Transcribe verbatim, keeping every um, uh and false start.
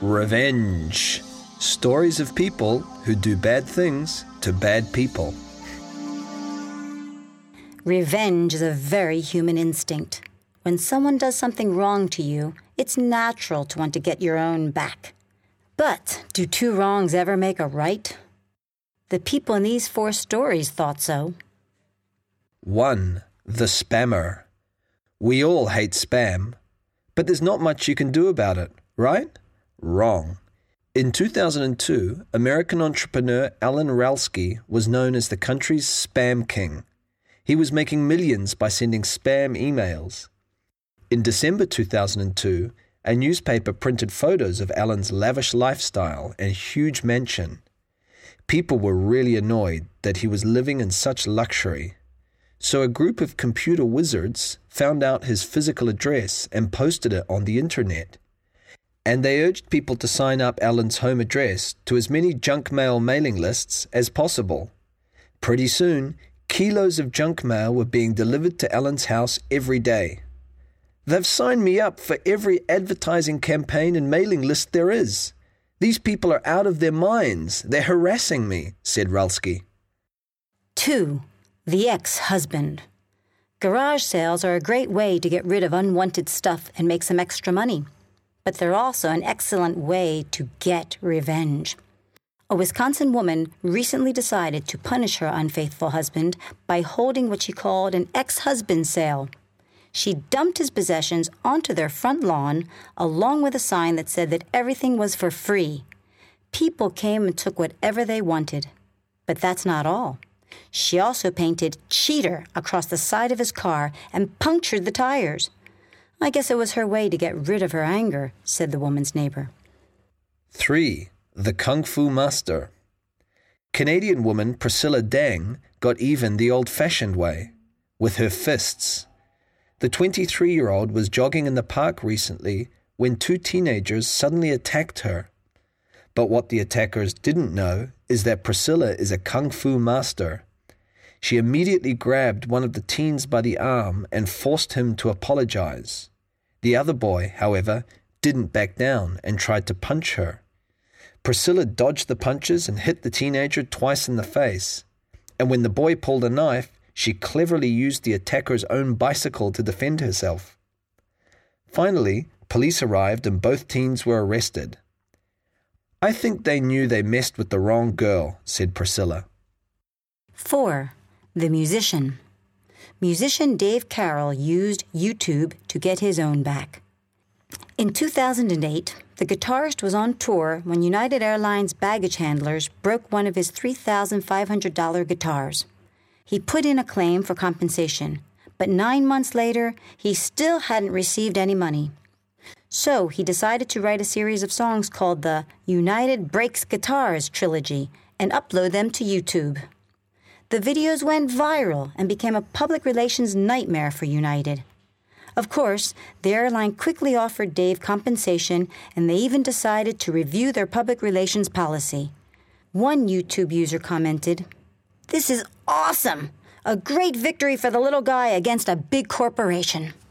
Revenge. Stories of people who do bad things to bad people. Revenge is a very human instinct. When someone does something wrong to you, it's natural to want to get your own back. But do two wrongs ever make a right? The people in these four stories thought so. one. The spammer. We all hate spam, but there's not much you can do about it, right? Wrong. In two thousand two, American entrepreneur Alan Ralsky was known as the country's spam king. He was making millions by sending spam emails. In December two thousand two, a newspaper printed photos of Alan's lavish lifestyle and huge mansion. People were really annoyed that he was living in such luxury. So a group of computer wizards found out his physical address and posted it on the internet. And they urged people to sign up Alan's home address to as many junk mail mailing lists as possible. Pretty soon, kilos of junk mail were being delivered to Alan's house every day. They've signed me up for every advertising campaign and mailing list there is. These people are out of their minds. They're harassing me, said Ralsky. two. The ex-husband. Garage sales are a great way to get rid of unwanted stuff and make some extra money. But they're also an excellent way to get revenge. A Wisconsin woman recently decided to punish her unfaithful husband by holding what she called an ex-husband sale. She dumped his possessions onto their front lawn, along with a sign that said that everything was for free. People came and took whatever they wanted. But that's not all. She also painted cheater across the side of his car and punctured the tires. I guess it was her way to get rid of her anger, said the woman's neighbor. three. The Kung Fu Master. Canadian woman Priscilla Dang got even the old-fashioned way, with her fists. The twenty-three-year-old was jogging in the park recently when two teenagers suddenly attacked her. But what the attackers didn't know is that Priscilla is a Kung Fu master. She immediately grabbed one of the teens by the arm and forced him to apologize. The other boy, however, didn't back down and tried to punch her. Priscilla dodged the punches and hit the teenager twice in the face. And when the boy pulled a knife, she cleverly used the attacker's own bicycle to defend herself. Finally, police arrived and both teens were arrested. I think they knew they messed with the wrong girl, said Priscilla. four. The musician. Musician Dave Carroll used YouTube to get his own back. In two thousand eight, the guitarist was on tour when United Airlines baggage handlers broke one of his three thousand five hundred dollars guitars. He put in a claim for compensation, but nine months later, he still hadn't received any money. So he decided to write a series of songs called the United Breaks Guitars Trilogy and upload them to YouTube. The videos went viral and became a public relations nightmare for United. Of course, the airline quickly offered Dave compensation, and they even decided to review their public relations policy. One YouTube user commented, "This is awesome! A great victory for the little guy against a big corporation."